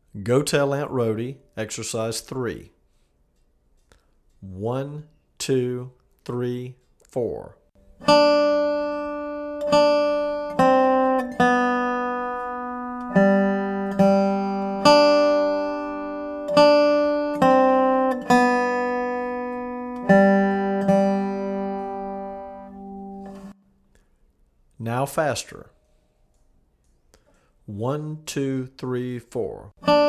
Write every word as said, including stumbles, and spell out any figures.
Go tell Aunt Rhody, exercise three. One, two, three, four. Now faster. One, two, three, four.